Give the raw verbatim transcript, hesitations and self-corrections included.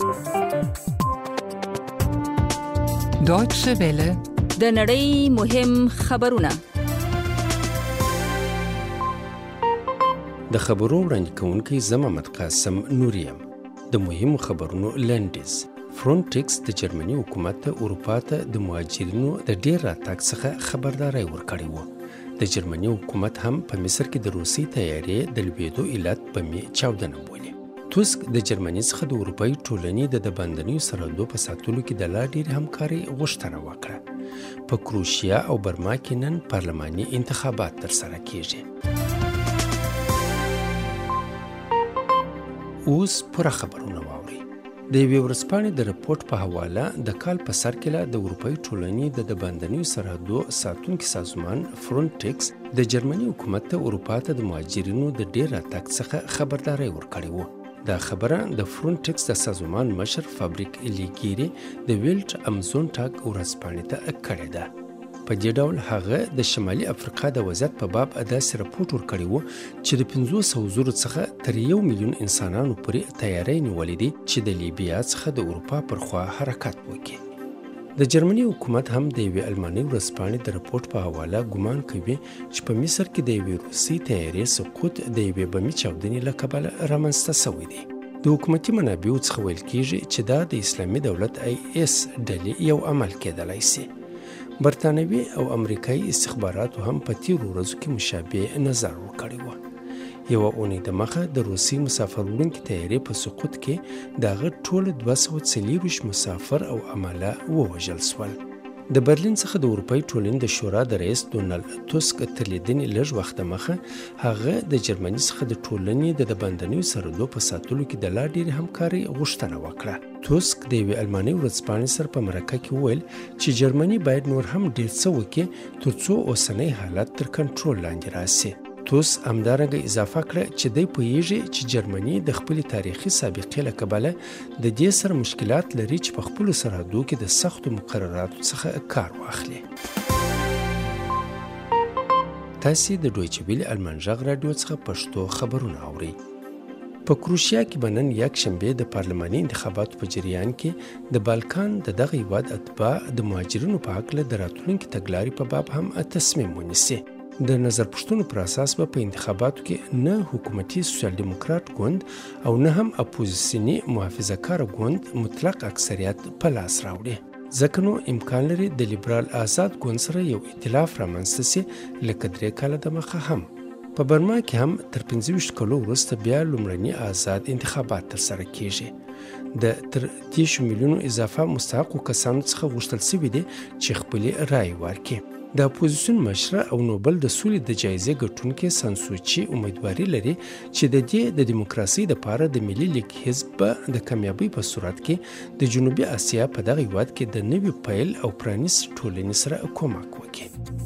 Deutsche Welle د نړۍ مهم خبرونه. د خبرو وړاندې کوونکی زه محمد قاسم نوریم. د مهمو خبرونو لنډیز. فرونټکس د جرمني حکومت ته اروپا ته د مهاجرینو د ډیر راتګ څخه خبرداری ورکړی و. د جرمني حکومت هم په مصر کې د روسي تیارې د لویدو علت په می چاودنه بولي. توسک د جرمني څخه د اروپایي ټولنې د بندنیو سرحدو په ساتلو کې د لا ډېرې همکارۍ غوښتنه وکړه. په کروشیا او برما کې نن پارلماني انتخابات ترسره کیږي. اوس پوره خبرونه واورئ. د یوې ورځپاڼې د رپورټ په حواله د کال په سر کې د اروپایي ټولنې د بندنیو سرحدو ساتونکي سازمان فرونټکس د جرمني حکومت ته اروپا ته د مهاجرینو د ډېر راتګ څخه خبرداری ورکړی و. دا خبره د فرونټکس د سازمان مشر فابریک لیګیری د ویلټ امزون ټاګ ورځپاڼې ته کړې ده. په دې ډول هغه د شمالي افریقا د وضعیت په باب داسې راپورټ ورکړی و چې د پنځوس سوو زرو څخه تر یو میلیون انسانانو پورې تیاری نیولې دي چې د لیبیا څخه د اروپا پر خوا حرکت وکړي. د جرمني حکومت هم د یوې الماني ورځپاڼې د راپورټ په حواله ګمان کوي چې په مصر کې د یوې روسي تیارې سقوط د یوې بمي چاودنې له کبله رامنځته شوی دی. د حکومتي منابعو څخه ویل کیږي چې دا د اسلامي دولت ای اس ډلې یو عمل کېدلی سي. برتانوي او امریکایي استخباراتو هم په تیرو ورځو کې مشابه نظر ورکړی و. یوه اونۍ د مخه د روسي مسافر وړونکي تیارې په سقوط کې د هغه ټول دوه سوه څلېرویشت مسافر او عمله ووژل شول. د برلین څخه د اروپایي ټولنې د شورا د رئیس ډونالډ توسک تر لیدنې لږ وخت مخه هغه د جرمني څخه د ټولنې د بندنیو سرحدو په ساتلو کې د لا ډېرې همکارۍ غوښتنه وکړه. توسک د یوې الماني ورځپاڼې سره په مرکه کې وویل چې جرمني باید نور هم ډېر څه وکړي ترڅو اوسنی حالت تر کنټرول لاندې راسي. توس همدارنګه اضافه کړه چې دی پوهیږي چې جرمني د خپلې تاریخي سابقې له کبله د دې سره مشکلات لري چې په خپلو سرحدو کې د سختو مقرراتو څخه کار واخلي. تاسې د دویچه ویلې المان غږ راډیو څخه پښتو خبرونه اورئ. په کروشیا کې به نن یکشنبې د پارلماني انتخاباتو په جریان کې د بالکان د دغه هیواد اتباع د مهاجرینو په هکله د راتلونکي تګلارې په باب هم تصمیم ونیسي. د نظر پوښتنو پر اساس به په انتخاباتو کې نه حکومتي سوسیال دیموکرات ګوند او نه هم اپوزیسیوني محافظه کاره ګوند مطلق اکثریت په لاس راوړي. ځکه نو امکان لري د لیبرال آزاد ګوند سره یو ائتلاف رامنځته سي لکه درې کاله دمخه هم. په برما کې هم تر پنځه ویشت کلو وروسته بیا لومړني آزاد انتخابات ترسره کیږي. د تر دېرشو میلیونو اضافه مستحقو کسانو څخه غوښتل شوي دي چې خپلې رایې ورکړي. د اپوزیسیون مشره او نوبل د سولې د جایزې ګټونکې سانسوچي امیدواري لري چې د دې د دیموکراسۍ لپاره د ملي لیګ حزب به د کامیابۍ په صورت کې د جنوبي اسیا په دغه هیواد کې د نوي پیل او پرانیست ټولنې سره کومک وکړي.